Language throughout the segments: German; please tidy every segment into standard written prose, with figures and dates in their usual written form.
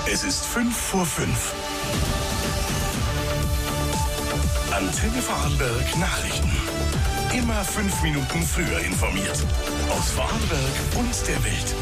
Es ist 5:05. Antenne Vorarlberg Nachrichten. Immer 5 Minuten früher informiert. Aus Vorarlberg und der Welt.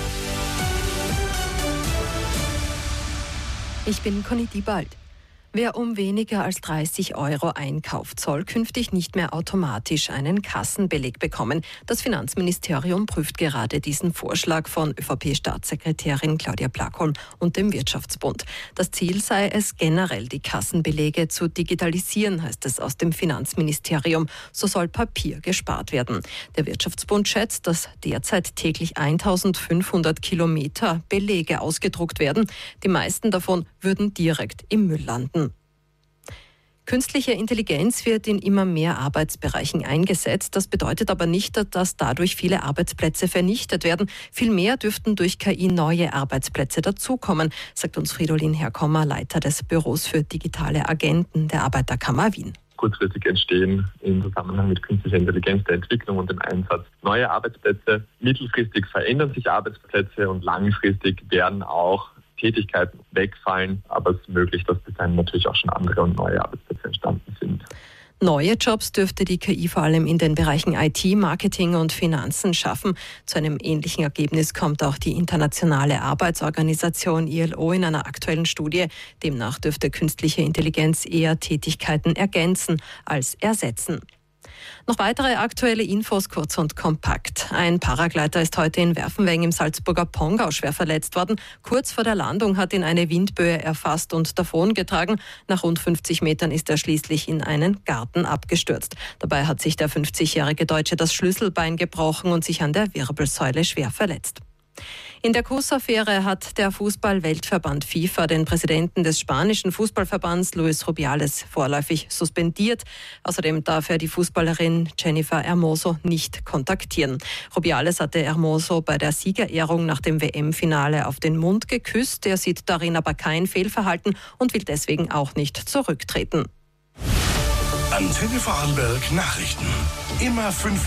Ich bin Conny Diebald. Wer um weniger als 30 € einkauft, soll künftig nicht mehr automatisch einen Kassenbeleg bekommen. Das Finanzministerium prüft gerade diesen Vorschlag von ÖVP-Staatssekretärin Claudia Plakholm und dem Wirtschaftsbund. Das Ziel sei es, generell die Kassenbelege zu digitalisieren, heißt es aus dem Finanzministerium. So soll Papier gespart werden. Der Wirtschaftsbund schätzt, dass derzeit täglich 1500 Kilometer Belege ausgedruckt werden. Die meisten davon würden direkt im Müll landen. Künstliche Intelligenz wird in immer mehr Arbeitsbereichen eingesetzt. Das bedeutet aber nicht, dass dadurch viele Arbeitsplätze vernichtet werden. Vielmehr dürften durch KI neue Arbeitsplätze dazukommen, sagt uns Fridolin Herkommer, Leiter des Büros für digitale Agenten der Arbeiterkammer Wien. Kurzfristig entstehen im Zusammenhang mit künstlicher Intelligenz, der Entwicklung und dem Einsatz neue Arbeitsplätze. Mittelfristig verändern sich Arbeitsplätze und langfristig werden auch Tätigkeiten wegfallen, aber es ist möglich, dass bis dahin natürlich auch schon andere und neue Arbeitsplätze entstanden sind. Neue Jobs dürfte die KI vor allem in den Bereichen IT, Marketing und Finanzen schaffen. Zu einem ähnlichen Ergebnis kommt auch die internationale Arbeitsorganisation ILO in einer aktuellen Studie. Demnach dürfte künstliche Intelligenz eher Tätigkeiten ergänzen als ersetzen. Noch weitere aktuelle Infos kurz und kompakt. Ein Paragleiter ist heute in Werfenweng im Salzburger Pongau schwer verletzt worden. Kurz vor der Landung hat ihn eine Windböe erfasst und davongetragen. Nach rund 50 Metern ist er schließlich in einen Garten abgestürzt. Dabei hat sich der 50-jährige Deutsche das Schlüsselbein gebrochen und sich an der Wirbelsäule schwer verletzt. In der Kuss-Affäre hat der Fußball-Weltverband FIFA den Präsidenten des spanischen Fußballverbands Luis Rubiales vorläufig suspendiert. Außerdem darf er die Fußballerin Jennifer Hermoso nicht kontaktieren. Rubiales hatte Hermoso bei der Siegerehrung nach dem WM-Finale auf den Mund geküsst. Er sieht darin aber kein Fehlverhalten und will deswegen auch nicht zurücktreten. Antenne Vorarlberg Nachrichten. Immer 5